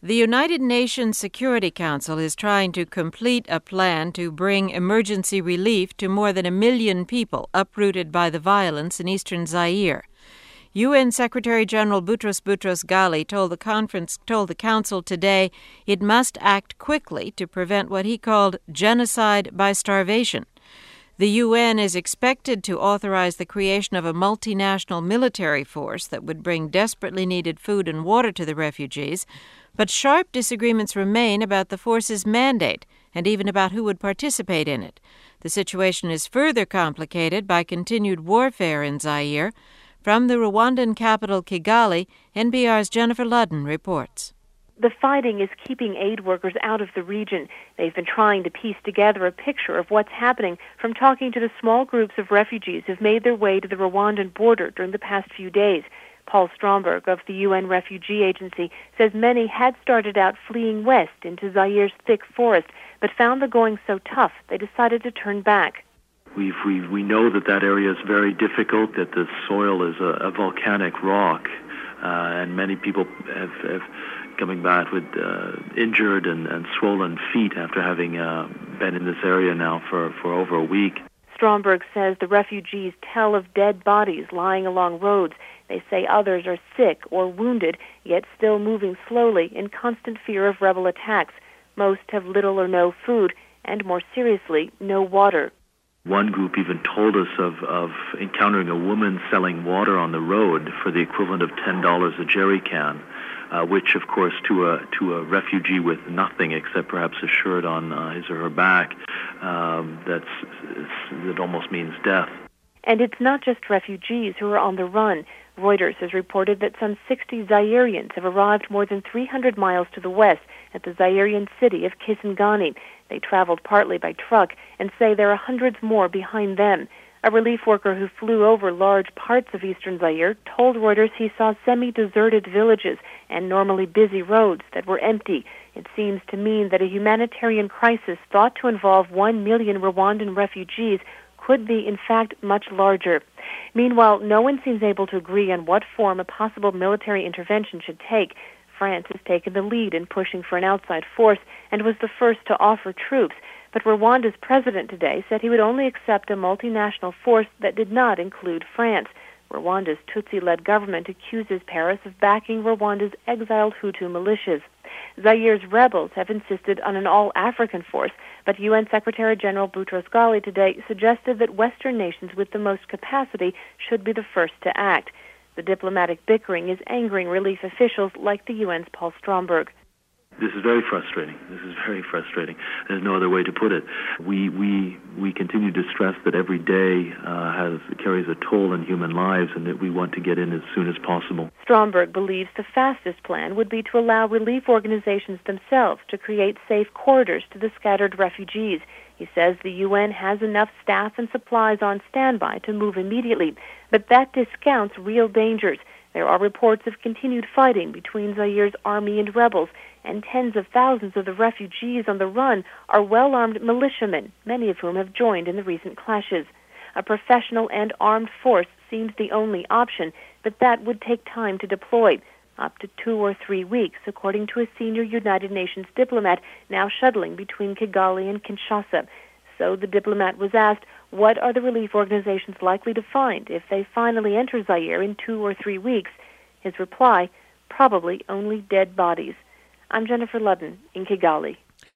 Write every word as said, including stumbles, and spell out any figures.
The United Nations Security Council is trying to complete a plan to bring emergency relief to more than a million people uprooted by the violence in eastern Zaire. U N Secretary General Boutros Boutros-Ghali told the conference told the council today it must act quickly to prevent what he called genocide by starvation. The U N is expected to authorize the creation of a multinational military force that would bring desperately needed food and water to the refugees, but sharp disagreements remain about the force's mandate and even about who would participate in it. The situation is further complicated by continued warfare in Zaire. From the Rwandan capital, Kigali, N P R's Jennifer Ludden reports. The fighting is keeping aid workers out of the region. They've been trying to piece together a picture of what's happening from talking to the small groups of refugees who've made their way to the Rwandan border during the past few days. Paul Stromberg of the U N Refugee Agency says many had started out fleeing west into Zaire's thick forest, but found the going so tough they decided to turn back. We've, we we know that that area is very difficult, that the soil is a, a volcanic rock, uh, and many people have, have coming back with uh, injured and, and swollen feet after having uh, been in this area now for, for over a week. Stromberg says the refugees tell of dead bodies lying along roads. They say others are sick or wounded, yet still moving slowly in constant fear of rebel attacks. Most have little or no food, and more seriously, no water. One group even told us of, of encountering a woman selling water on the road for the equivalent of ten dollars a jerry can, uh, which, of course, to a to a refugee with nothing except perhaps a shirt on uh, his or her back, um, that's that almost means death. And it's not just refugees who are on the run. Reuters has reported that some sixty Zaireans have arrived more than three hundred miles to the west at the Zairean city of Kisangani. They traveled partly by truck and say there are hundreds more behind them. A relief worker who flew over large parts of eastern Zaire told Reuters he saw semi-deserted villages and normally busy roads that were empty. It seems to mean that a humanitarian crisis thought to involve one million Rwandan refugees could be, in fact, much larger. Meanwhile, no one seems able to agree on what form a possible military intervention should take. France has taken the lead in pushing for an outside force and was the first to offer troops. But Rwanda's president today said he would only accept a multinational force that did not include France. Rwanda's Tutsi-led government accuses Paris of backing Rwanda's exiled Hutu militias. Zaire's rebels have insisted on an all-African force, but U N Secretary General Boutros-Ghali today suggested that Western nations with the most capacity should be the first to act. The diplomatic bickering is angering relief officials like the U N's Paul Stromberg. This is very frustrating. This is very frustrating. There's no other way to put it. We we we continue to stress that every day uh, has carries a toll in human lives, and that we want to get in as soon as possible. Stromberg believes the fastest plan would be to allow relief organizations themselves to create safe corridors to the scattered refugees. He says the U N has enough staff and supplies on standby to move immediately, but that discounts real dangers. There are reports of continued fighting between Zaire's army and rebels, and tens of thousands of the refugees on the run are well-armed militiamen, many of whom have joined in the recent clashes. A professional and armed force seems the only option, but that would take time to deploy, up to two or three weeks, according to a senior United Nations diplomat now shuttling between Kigali and Kinshasa. So the diplomat was asked, what are the relief organizations likely to find if they finally enter Zaire in two or three weeks? His reply, probably only dead bodies. I'm Jennifer Ludden in Kigali.